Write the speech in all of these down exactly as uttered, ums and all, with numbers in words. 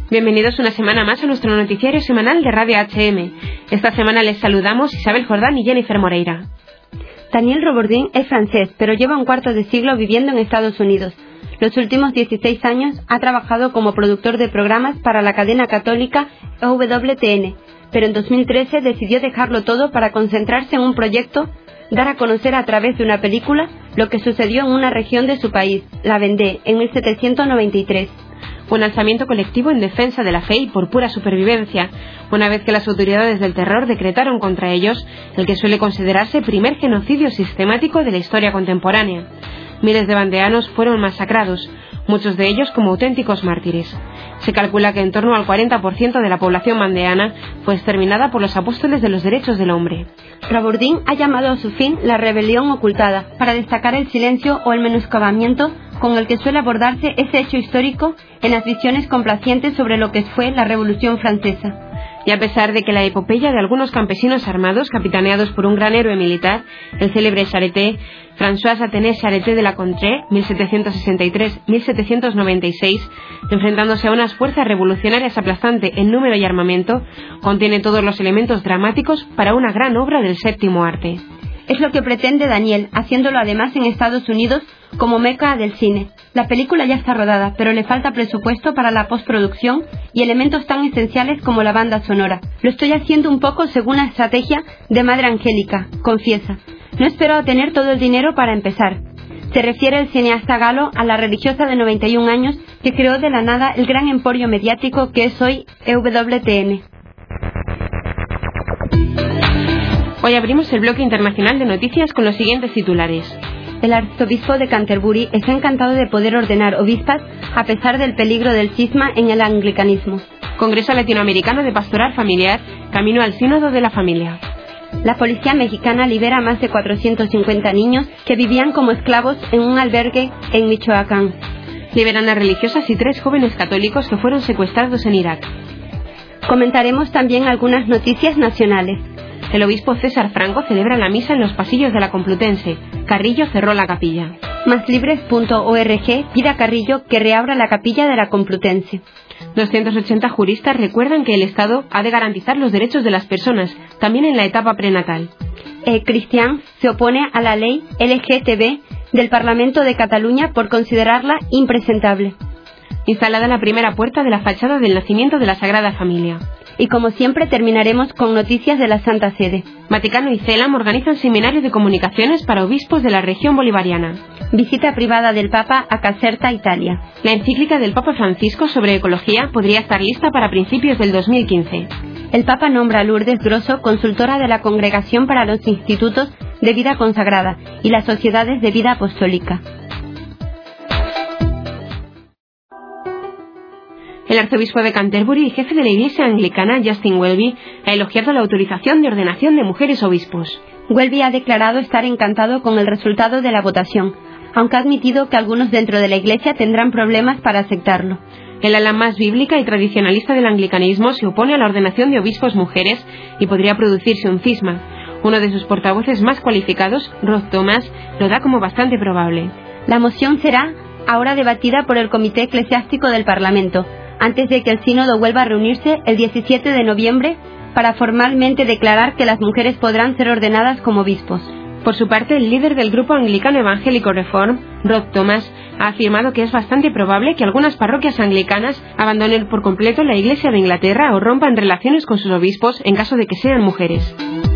Bienvenidos una semana más a nuestro noticiario semanal de Radio H M. Esta semana les saludamos Isabel Jordán y Jennifer Moreira. Daniel Robordin es francés, pero lleva un cuarto de siglo viviendo en Estados Unidos. Los últimos dieciséis años ha trabajado como productor de programas para la cadena católica E W T N, pero en dos mil trece decidió dejarlo todo para concentrarse en un proyecto, dar a conocer a través de una película lo que sucedió en una región de su país, la Vendée, en mil setecientos noventa y tres. Un alzamiento colectivo en defensa de la fe y por pura supervivencia, una vez que las autoridades del terror decretaron contra ellos el que suele considerarse primer genocidio sistemático de la historia contemporánea. Miles de vandeanos fueron masacrados, muchos de ellos como auténticos mártires. Se calcula que en torno al cuarenta por ciento de la población vandeana fue exterminada por los apóstoles de los derechos del hombre. Robordin ha llamado a su fin la rebelión ocultada, para destacar el silencio o el menoscabamiento con el que suele abordarse ese hecho histórico en las visiones complacientes sobre lo que fue la Revolución Francesa. Y a pesar de que la epopeya de algunos campesinos armados, capitaneados por un gran héroe militar, el célebre Charité, François Athénée Charité de la Contrée, mil setecientos sesenta y tres a mil setecientos noventa y seis, enfrentándose a unas fuerzas revolucionarias aplastante en número y armamento, contiene todos los elementos dramáticos para una gran obra del séptimo arte. Es lo que pretende Daniel, haciéndolo además en Estados Unidos como meca del cine. La película ya está rodada, pero le falta presupuesto para la postproducción y elementos tan esenciales como la banda sonora. Lo estoy haciendo un poco según la estrategia de Madre Angélica, confiesa. No espero tener todo el dinero para empezar. Se refiere el cineasta galo a la religiosa de noventa y un años que creó de la nada el gran emporio mediático que es hoy E W T N. Hoy abrimos el bloque internacional de noticias con los siguientes titulares. El arzobispo de Canterbury está encantado de poder ordenar obispas a pesar del peligro del cisma en el anglicanismo. Congreso Latinoamericano de Pastoral Familiar, camino al Sínodo de la Familia. La policía mexicana libera a más de cuatrocientos cincuenta niños que vivían como esclavos en un albergue en Michoacán. Liberan a religiosas y tres jóvenes católicos que fueron secuestrados en Irak. Comentaremos también algunas noticias nacionales. El obispo César Franco celebra la misa en los pasillos de la Complutense. Carrillo cerró la capilla. Maslibres punto org pide a Carrillo que reabra la capilla de la Complutense. doscientos ochenta juristas recuerdan que el Estado ha de garantizar los derechos de las personas, también en la etapa prenatal. El Cristian se opone a la ley L G T B del Parlamento de Cataluña por considerarla impresentable. Instalada la primera puerta de la fachada del nacimiento de la Sagrada Familia. Y como siempre terminaremos con noticias de la Santa Sede. Vaticano y CELAM organizan seminario de comunicaciones para obispos de la región bolivariana. Visita privada del Papa a Caserta, Italia. La encíclica del Papa Francisco sobre ecología podría estar lista para principios del dos mil quince. El Papa nombra a Lourdes Grosso consultora de la Congregación para los Institutos de Vida Consagrada y las Sociedades de Vida Apostólica. El arzobispo de Canterbury y jefe de la Iglesia Anglicana, Justin Welby, ha elogiado la autorización de ordenación de mujeres obispos. Welby ha declarado estar encantado con el resultado de la votación, aunque ha admitido que algunos dentro de la Iglesia tendrán problemas para aceptarlo. El ala más bíblica y tradicionalista del anglicanismo se opone a la ordenación de obispos mujeres y podría producirse un cisma. Uno de sus portavoces más cualificados, Rod Thomas, lo da como bastante probable. La moción será ahora debatida por el Comité Eclesiástico del Parlamento, antes de que el sínodo vuelva a reunirse el diecisiete de noviembre para formalmente declarar que las mujeres podrán ser ordenadas como obispos. Por su parte, el líder del grupo anglicano evangélico Reform, Rod Thomas, ha afirmado que es bastante probable que algunas parroquias anglicanas abandonen por completo la Iglesia de Inglaterra o rompan relaciones con sus obispos en caso de que sean mujeres.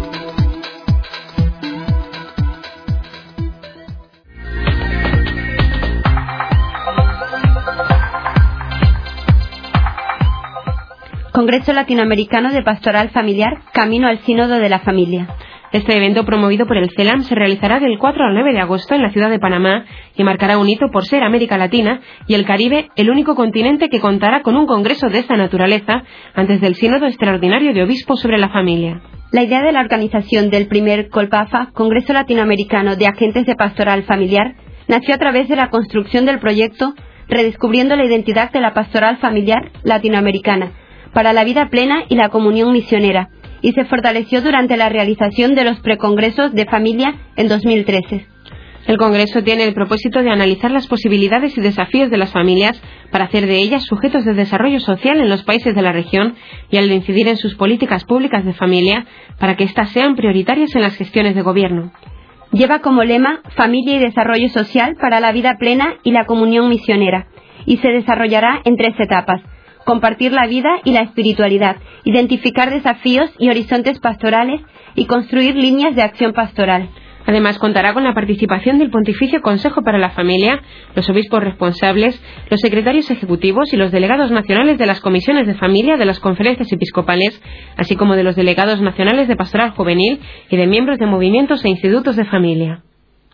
Congreso Latinoamericano de Pastoral Familiar, camino al Sínodo de la Familia. Este evento, promovido por el CELAM, se realizará del cuatro al nueve de agosto en la ciudad de Panamá y marcará un hito por ser América Latina y el Caribe el único continente que contará con un congreso de esta naturaleza antes del Sínodo Extraordinario de Obispos sobre la Familia. La idea de la organización del primer COLPAFA, Congreso Latinoamericano de Agentes de Pastoral Familiar, nació a través de la construcción del proyecto Redescubriendo la Identidad de la Pastoral Familiar Latinoamericana, para la vida plena y la comunión misionera, y se fortaleció durante la realización de los precongresos de familia en dos mil trece. El Congreso tiene el propósito de analizar las posibilidades y desafíos de las familias para hacer de ellas sujetos de desarrollo social en los países de la región y al incidir en sus políticas públicas de familia para que éstas sean prioritarias en las gestiones de gobierno. Lleva como lema Familia y Desarrollo Social para la Vida Plena y la Comunión Misionera, y se desarrollará en tres etapas: compartir la vida y la espiritualidad, identificar desafíos y horizontes pastorales y construir líneas de acción pastoral. Además, contará con la participación del Pontificio Consejo para la Familia, los obispos responsables, los secretarios ejecutivos y los delegados nacionales de las comisiones de familia de las conferencias episcopales, así como de los delegados nacionales de pastoral juvenil y de miembros de movimientos e institutos de familia.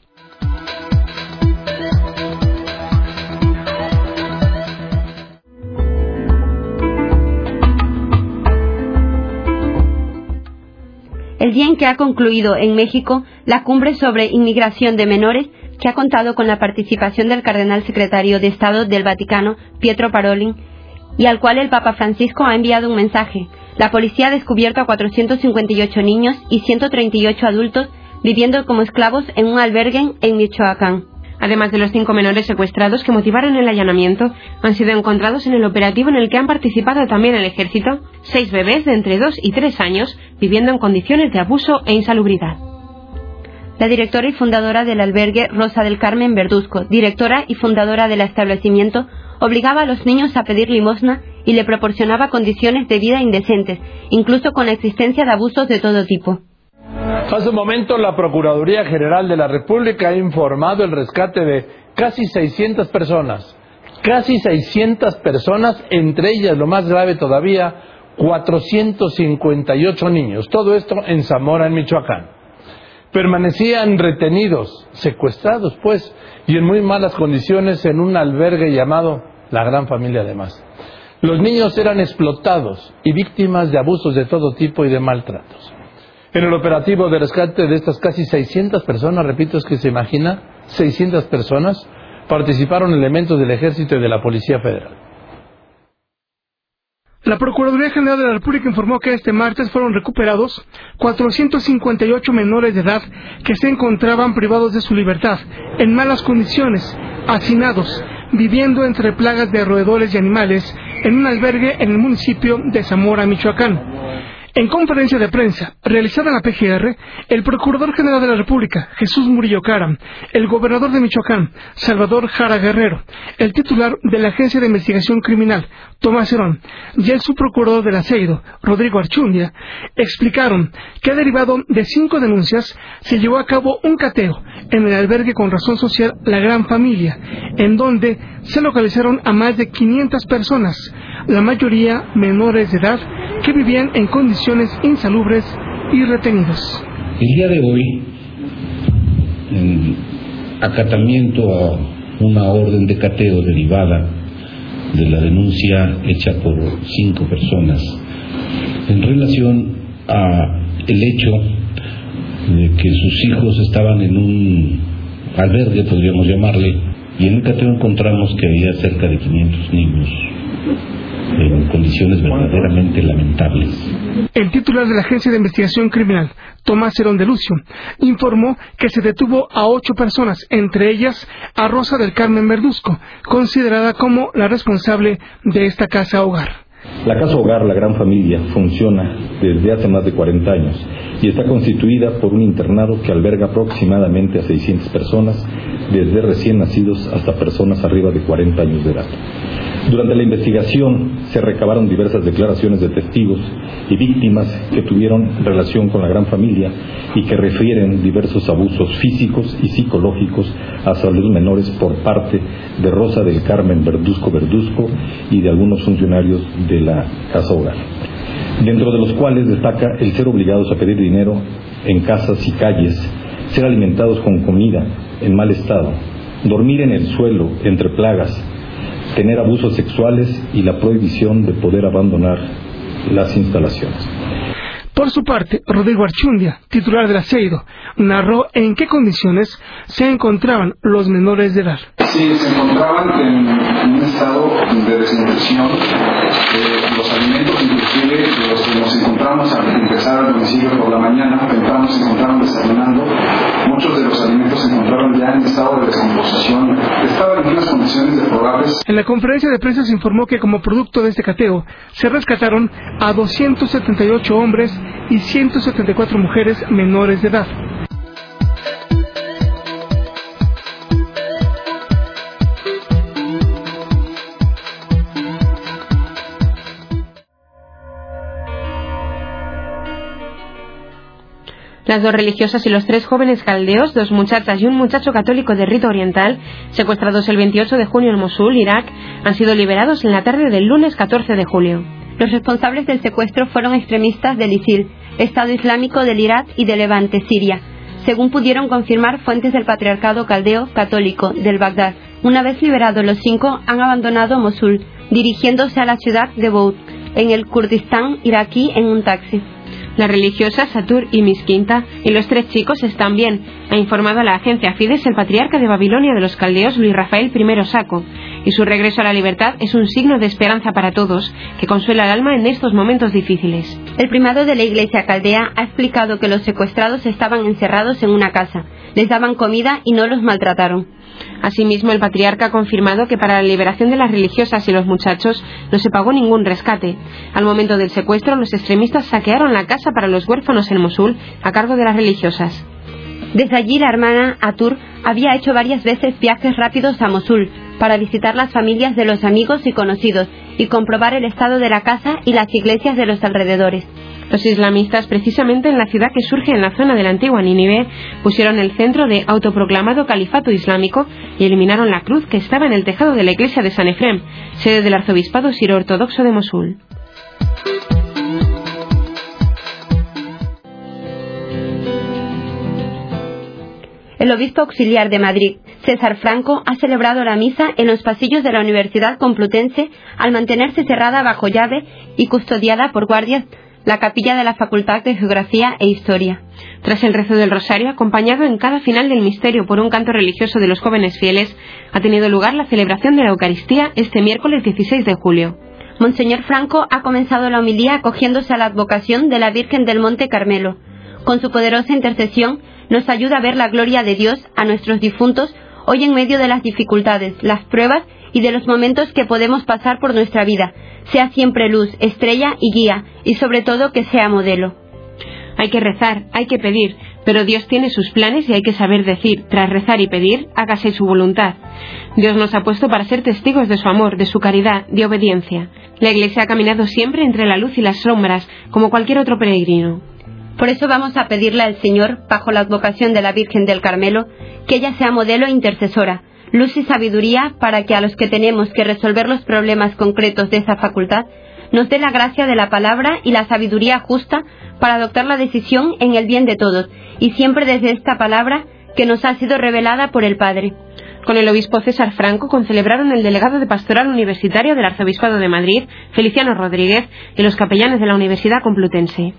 El día en que ha concluido en México la cumbre sobre inmigración de menores, que ha contado con la participación del cardenal secretario de Estado del Vaticano, Pietro Parolin, y al cual el Papa Francisco ha enviado un mensaje. La policía ha descubierto a cuatrocientos cincuenta y ocho niños y ciento treinta y ocho adultos viviendo como esclavos en un albergue en Michoacán. Además de los cinco menores secuestrados que motivaron el allanamiento, han sido encontrados en el operativo en el que han participado también el Ejército seis bebés de entre dos y tres años viviendo en condiciones de abuso e insalubridad. La directora y fundadora del albergue, Rosa del Carmen Verduzco, directora y fundadora del establecimiento, obligaba a los niños a pedir limosna y le proporcionaba condiciones de vida indecentes, incluso con la existencia de abusos de todo tipo. Hace un momento la Procuraduría General de la República ha informado el rescate de casi seiscientas personas. Casi seiscientas personas, entre ellas, lo más grave todavía, cuatrocientos cincuenta y ocho niños. Todo esto en Zamora, en Michoacán. Permanecían retenidos, secuestrados pues, y en muy malas condiciones en un albergue llamado La Gran Familia además. Los niños eran explotados y víctimas de abusos de todo tipo y de maltratos. En el operativo de rescate de estas casi seiscientas personas, repito, es que se imagina, seiscientas personas, participaron elementos del Ejército y de la Policía Federal. La Procuraduría General de la República informó que este martes fueron recuperados cuatrocientos cincuenta y ocho menores de edad que se encontraban privados de su libertad, en malas condiciones, hacinados, viviendo entre plagas de roedores y animales, en un albergue en el municipio de Zamora, Michoacán. En conferencia de prensa realizada en la P G R, el Procurador General de la República, Jesús Murillo Caram, el gobernador de Michoacán, Salvador Jara Guerrero, el titular de la Agencia de Investigación Criminal, Tomás Herón, y el subprocurador del Aceido, Rodrigo Archundia, explicaron que derivado de cinco denuncias se llevó a cabo un cateo en el albergue con razón social La Gran Familia, en donde se localizaron a más de quinientas personas, la mayoría menores de edad, que vivían en condiciones insalubres y retenidos. El día de hoy, en acatamiento a una orden de cateo derivada de la denuncia hecha por cinco personas en relación a el hecho de que sus hijos estaban en un albergue, podríamos llamarle, y en el cateo encontramos que había cerca de quinientos niños en condiciones verdaderamente lamentables. El titular de la Agencia de Investigación Criminal, Tomás Herón de Lucio, informó que se detuvo a ocho personas, entre ellas a Rosa del Carmen Verduzco, considerada como la responsable de esta casa hogar. La Casa Hogar La Gran Familia funciona desde hace más de cuarenta años y está constituida por un internado que alberga aproximadamente a seiscientas personas, desde recién nacidos hasta personas arriba de cuarenta años de edad. Durante la investigación se recabaron diversas declaraciones de testigos y víctimas que tuvieron relación con la Gran Familia y que refieren diversos abusos físicos y psicológicos hacia los menores por parte de Rosa del Carmen Verduzco Verduzco y de algunos funcionarios de la Casa Hogar, dentro de los cuales destaca el ser obligados a pedir dinero en casas y calles, ser alimentados con comida en mal estado, dormir en el suelo entre plagas, tener abusos sexuales y la prohibición de poder abandonar las instalaciones. Por su parte, Rodrigo Archundia, titular del Aceido, narró en qué condiciones se encontraban los menores de edad. Sí, se encontraban en un estado de desnutrición. Eh, los alimentos, inclusive los que nos encontramos al empezar al domicilio por la mañana, temprano se encontraban desayunando. Muchos de los alimentos se encontraban ya en En la conferencia de prensa se informó que como producto de este cateo se rescataron a doscientos setenta y ocho hombres y ciento setenta y cuatro mujeres menores de edad. Las dos religiosas y los tres jóvenes caldeos, dos muchachas y un muchacho católico de rito oriental, secuestrados el veintiocho de junio en Mosul, Irak, han sido liberados en la tarde del lunes catorce de julio. Los responsables del secuestro fueron extremistas del ISIL, Estado Islámico del Irak y de Levante, Siria, según pudieron confirmar fuentes del Patriarcado Caldeo Católico del Bagdad. Una vez liberados los cinco, han abandonado Mosul, dirigiéndose a la ciudad de Boud, en el Kurdistán iraquí, en un taxi. Las religiosas Satur y Misquinta y los tres chicos están bien, ha informado a la agencia Fides el patriarca de Babilonia de los caldeos Luis Rafael I Saco, y su regreso a la libertad es un signo de esperanza para todos, que consuela el alma en estos momentos difíciles. El primado de la iglesia caldea ha explicado que los secuestrados estaban encerrados en una casa, les daban comida y no los maltrataron. Asimismo, el patriarca ha confirmado que para la liberación de las religiosas y los muchachos no se pagó ningún rescate. Al momento del secuestro, los extremistas saquearon la casa para los huérfanos en Mosul a cargo de las religiosas. Desde allí, la hermana Atur había hecho varias veces viajes rápidos a Mosul para visitar las familias de los amigos y conocidos y comprobar el estado de la casa y las iglesias de los alrededores. Los islamistas, precisamente en la ciudad que surge en la zona de la antigua Nínive, pusieron el centro de autoproclamado califato islámico y eliminaron la cruz que estaba en el tejado de la iglesia de San Efrem, sede del arzobispado sirio-ortodoxo de Mosul. El obispo auxiliar de Madrid, César Franco, ha celebrado la misa en los pasillos de la Universidad Complutense al mantenerse cerrada bajo llave y custodiada por guardias la capilla de la Facultad de Geografía e Historia. Tras el rezo del rosario, acompañado en cada final del misterio por un canto religioso de los jóvenes fieles, ha tenido lugar la celebración de la Eucaristía este miércoles dieciséis de julio. Monseñor Franco ha comenzado la homilía acogiéndose a la advocación de la Virgen del Monte Carmelo. Con su poderosa intercesión, nos ayuda a ver la gloria de Dios a nuestros difuntos hoy en medio de las dificultades, las pruebas y de los momentos que podemos pasar por nuestra vida. Sea siempre luz, estrella y guía, y sobre todo que sea modelo. Hay que rezar, hay que pedir, pero Dios tiene sus planes y hay que saber decir, tras rezar y pedir, hágase su voluntad. Dios nos ha puesto para ser testigos de su amor, de su caridad, de obediencia. La Iglesia ha caminado siempre entre la luz y las sombras, como cualquier otro peregrino. Por eso vamos a pedirle al Señor, bajo la advocación de la Virgen del Carmelo, que ella sea modelo e intercesora, luz y sabiduría para que a los que tenemos que resolver los problemas concretos de esa facultad, nos dé la gracia de la palabra y la sabiduría justa para adoptar la decisión en el bien de todos, y siempre desde esta palabra que nos ha sido revelada por el Padre. Con el obispo César Franco concelebraron el delegado de Pastoral Universitaria del Arzobispado de Madrid, Feliciano Rodríguez, y los capellanes de la Universidad Complutense.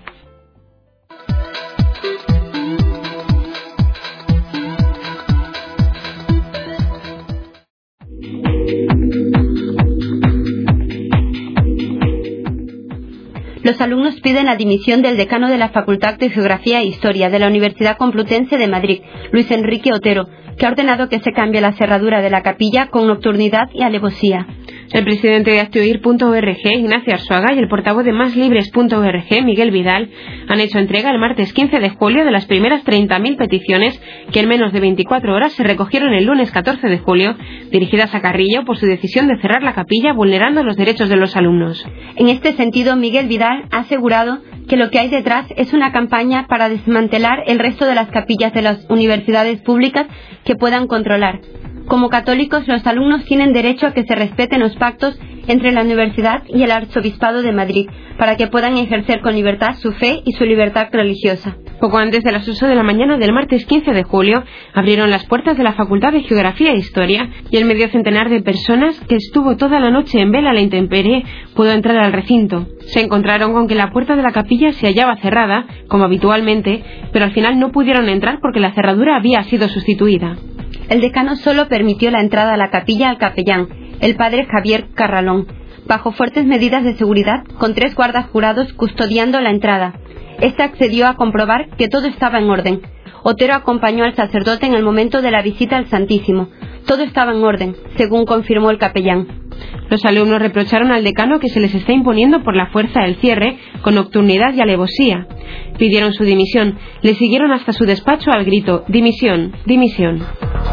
Los alumnos piden la dimisión del decano de la Facultad de Geografía e Historia de la Universidad Complutense de Madrid, Luis Enrique Otero, que ha ordenado que se cambie la cerradura de la capilla con nocturnidad y alevosía. El presidente de Hazteoír punto org, Ignacio Arzuaga, y el portavoz de más libres punto org, Miguel Vidal, han hecho entrega el martes quince de julio de las primeras treinta mil peticiones que en menos de veinticuatro horas se recogieron el lunes catorce de julio, dirigidas a Carrillo por su decisión de cerrar la capilla vulnerando los derechos de los alumnos. En este sentido, Miguel Vidal ha asegurado que lo que hay detrás es una campaña para desmantelar el resto de las capillas de las universidades públicas que puedan controlar. Como católicos, los alumnos tienen derecho a que se respeten los pactos entre la universidad y el Arzobispado de Madrid, para que puedan ejercer con libertad su fe y su libertad religiosa. Poco antes de las ocho de la mañana del martes quince de julio, abrieron las puertas de la Facultad de Geografía e Historia y el medio centenar de personas que estuvo toda la noche en vela a la intemperie pudo entrar al recinto. Se encontraron con que la puerta de la capilla se hallaba cerrada, como habitualmente, pero al final no pudieron entrar porque la cerradura había sido sustituida. El decano solo permitió la entrada a la capilla al capellán, el padre Javier Carralón, bajo fuertes medidas de seguridad, con tres guardas jurados custodiando la entrada. Este accedió a comprobar que todo estaba en orden. Otero acompañó al sacerdote en el momento de la visita al Santísimo. Todo estaba en orden, según confirmó el capellán. Los alumnos reprocharon al decano que se les está imponiendo por la fuerza el cierre, con nocturnidad y alevosía. Pidieron su dimisión, le siguieron hasta su despacho al grito: «Dimisión, dimisión».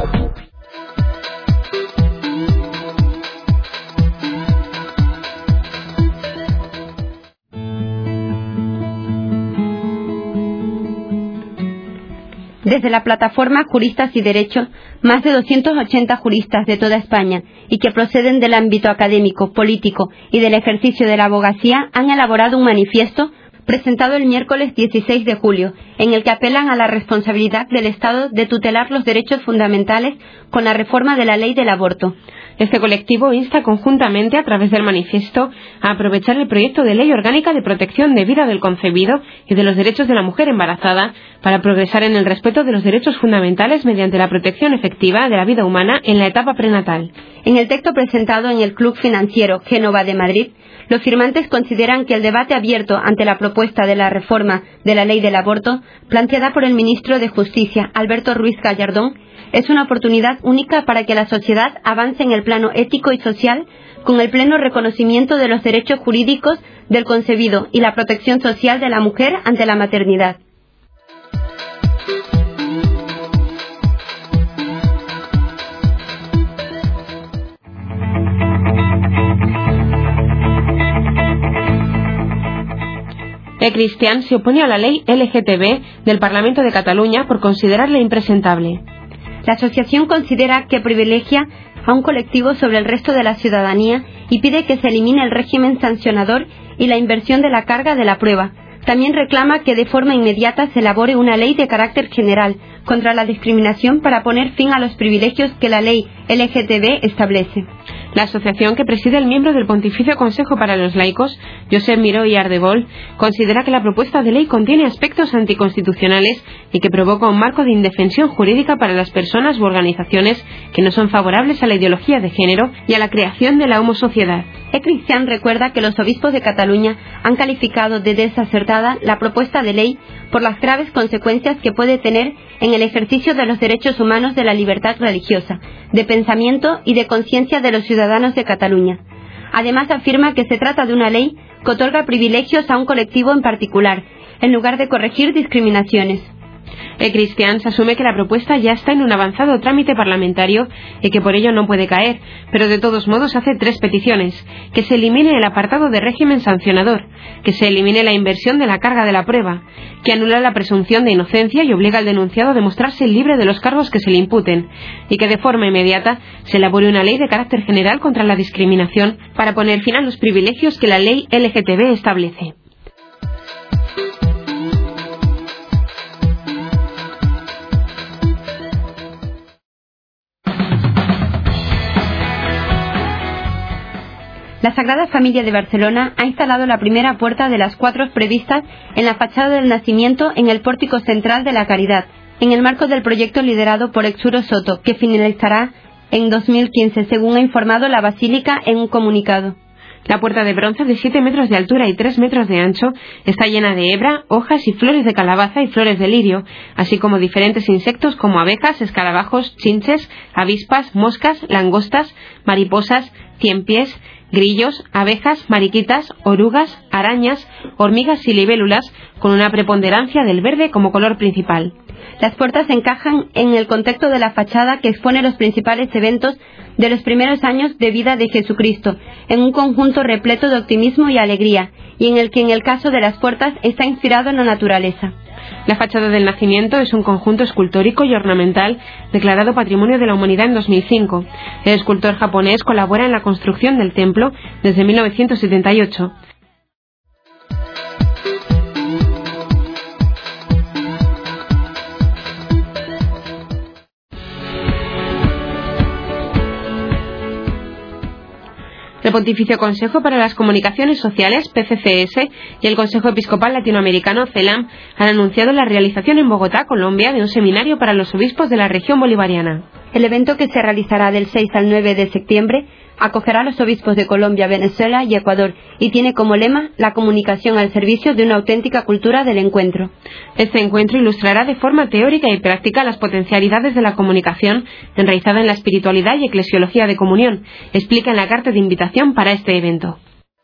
Desde la plataforma Juristas y Derecho, más de doscientos ochenta juristas de toda España y que proceden del ámbito académico, político y del ejercicio de la abogacía han elaborado un manifiesto presentado el miércoles dieciséis de julio, en el que apelan a la responsabilidad del Estado de tutelar los derechos fundamentales con la reforma de la ley del aborto. Este colectivo insta conjuntamente, a través del manifiesto, a aprovechar el proyecto de ley orgánica de protección de vida del concebido y de los derechos de la mujer embarazada para progresar en el respeto de los derechos fundamentales mediante la protección efectiva de la vida humana en la etapa prenatal. En el texto presentado en el Club Financiero Génova de Madrid, los firmantes consideran que el debate abierto ante la propuesta de la reforma de la ley del aborto, planteada por el ministro de Justicia, Alberto Ruiz Gallardón, es una oportunidad única para que la sociedad avance en el plano ético y social con el pleno reconocimiento de los derechos jurídicos del concebido y la protección social de la mujer ante la maternidad. E-Cristian se opone a la ley L G T B del Parlamento de Cataluña por considerarla impresentable. La asociación considera que privilegia a un colectivo sobre el resto de la ciudadanía y pide que se elimine el régimen sancionador y la inversión de la carga de la prueba. También reclama que de forma inmediata se elabore una ley de carácter general contra la discriminación para poner fin a los privilegios que la ley L G T B establece. La asociación, que preside el miembro del Pontificio Consejo para los Laicos, Josep Miró y Ardebol, considera que la propuesta de ley contiene aspectos anticonstitucionales y que provoca un marco de indefensión jurídica para las personas u organizaciones que no son favorables a la ideología de género y a la creación de la homosociedad. E-Cristian recuerda que los obispos de Cataluña han calificado de desacertada la propuesta de ley por las graves consecuencias que puede tener en el ejercicio de los derechos humanos de la libertad religiosa, de pensamiento y de conciencia de los ciudadanos de Cataluña. Además, afirma que se trata de una ley que otorga privilegios a un colectivo en particular, en lugar de corregir discriminaciones. E-Cristian asume que la propuesta ya está en un avanzado trámite parlamentario y que por ello no puede caer, pero de todos modos hace tres peticiones: que se elimine el apartado de régimen sancionador, que se elimine la inversión de la carga de la prueba, que anula la presunción de inocencia y obliga al denunciado a demostrarse libre de los cargos que se le imputen, y que de forma inmediata se elabore una ley de carácter general contra la discriminación para poner fin a los privilegios que la ley L G T B establece. La Sagrada Familia de Barcelona ha instalado la primera puerta de las cuatro previstas en la fachada del Nacimiento en el pórtico central de la Caridad, en el marco del proyecto liderado por Exuro Soto, que finalizará en dos mil quince, según ha informado la Basílica en un comunicado. La puerta de bronce, de siete metros de altura y tres metros de ancho, está llena de hebra, hojas y flores de calabaza y flores de lirio, así como diferentes insectos como abejas, escarabajos, chinches, avispas, moscas, langostas, mariposas, ciempiés, grillos, abejas, mariquitas, orugas, arañas, hormigas y libélulas, con una preponderancia del verde como color principal. Las puertas encajan en el contexto de la fachada que expone los principales eventos de los primeros años de vida de Jesucristo, en un conjunto repleto de optimismo y alegría, y en el que en el caso de las puertas está inspirado en la naturaleza. La fachada del Nacimiento es un conjunto escultórico y ornamental declarado Patrimonio de la Humanidad en dos mil cinco. El escultor japonés colabora en la construcción del templo desde mil novecientos setenta y ocho. El Pontificio Consejo para las Comunicaciones Sociales, P C C S, y el Consejo Episcopal Latinoamericano, CELAM, han anunciado la realización en Bogotá, Colombia, de un seminario para los obispos de la región bolivariana. El evento, que se realizará del seis al nueve de septiembre, Acogerá a los obispos de Colombia, Venezuela y Ecuador y tiene como lema la comunicación al servicio de una auténtica cultura del encuentro. Este encuentro ilustrará de forma teórica y práctica las potencialidades de la comunicación enraizada en la espiritualidad y eclesiología de comunión, explica en la carta de invitación para este evento.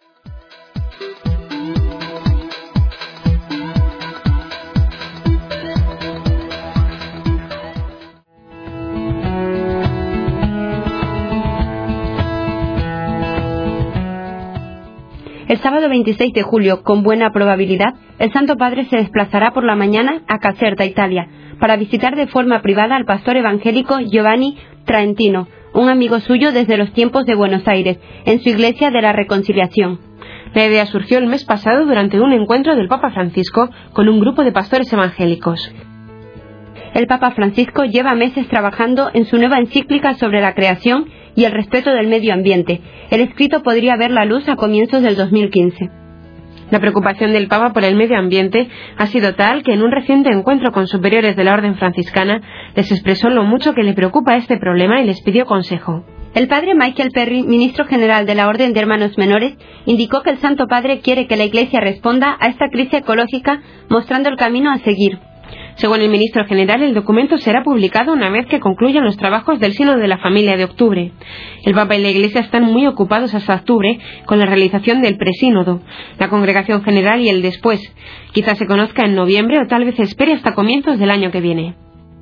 El sábado veintiséis de julio, con buena probabilidad, el Santo Padre se desplazará por la mañana a Caserta, Italia, para visitar de forma privada al pastor evangélico Giovanni Trentino, un amigo suyo desde los tiempos de Buenos Aires, en su Iglesia de la Reconciliación. La idea surgió el mes pasado durante un encuentro del Papa Francisco con un grupo de pastores evangélicos. El Papa Francisco lleva meses trabajando en su nueva encíclica sobre la creación y el respeto del medio ambiente. El escrito podría ver la luz a comienzos del dos mil quince. La preocupación del Papa por el medio ambiente ha sido tal que en un reciente encuentro con superiores de la Orden Franciscana les expresó lo mucho que le preocupa este problema y les pidió consejo. El padre Michael Perry, ministro general de la Orden de Hermanos Menores, indicó que el Santo Padre quiere que la Iglesia responda a esta crisis ecológica mostrando el camino a seguir. Según el ministro general, el documento será publicado una vez que concluyan los trabajos del Sínodo de la Familia de octubre. El Papa y la Iglesia están muy ocupados hasta octubre con la realización del presínodo, la congregación general y el después. Quizás se conozca en noviembre o tal vez se espere hasta comienzos del año que viene.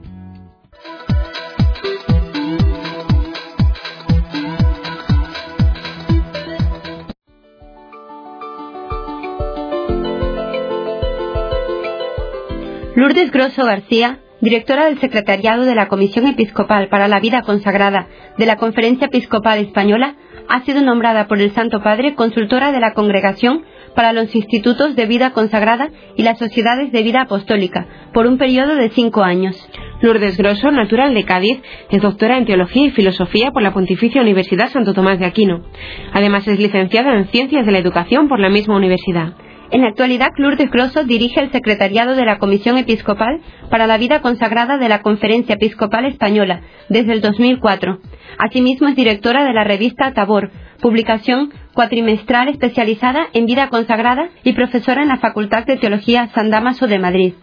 Lourdes Grosso García, directora del Secretariado de la Comisión Episcopal para la Vida Consagrada de la Conferencia Episcopal Española, ha sido nombrada por el Santo Padre consultora de la Congregación para los Institutos de Vida Consagrada y las Sociedades de Vida Apostólica, por un periodo de cinco años. Lourdes Grosso, natural de Cádiz, es doctora en Teología y Filosofía por la Pontificia Universidad Santo Tomás de Aquino. Además es licenciada en Ciencias de la Educación por la misma universidad. En la actualidad, Lourdes Grosso dirige el secretariado de la Comisión Episcopal para la Vida Consagrada de la Conferencia Episcopal Española desde el dos mil cuatro. Asimismo, es directora de la revista Tabor, publicación cuatrimestral especializada en vida consagrada y profesora en la Facultad de Teología San Dámaso de Madrid.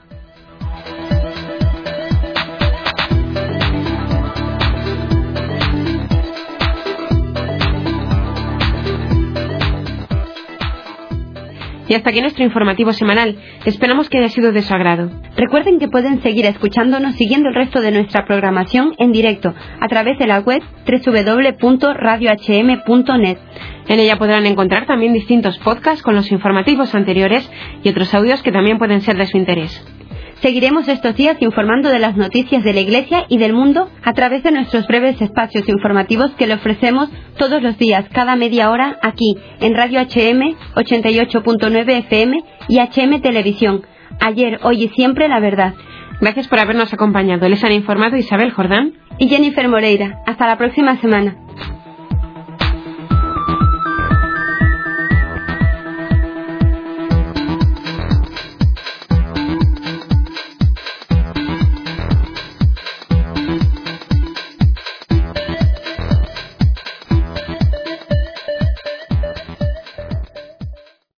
Y hasta aquí nuestro informativo semanal. Esperamos que haya sido de su agrado. Recuerden que pueden seguir escuchándonos siguiendo el resto de nuestra programación en directo a través de la web doble u doble u doble u punto radio h m punto net. En ella podrán encontrar también distintos podcasts con los informativos anteriores y otros audios que también pueden ser de su interés. Seguiremos estos días informando de las noticias de la Iglesia y del mundo a través de nuestros breves espacios informativos que le ofrecemos todos los días, cada media hora, aquí, en Radio H M ochenta y ocho punto nueve F M y H M Televisión. Ayer, hoy y siempre la verdad. Gracias por habernos acompañado. Les han informado Isabel Jordán y Jennifer Moreira. Hasta la próxima semana.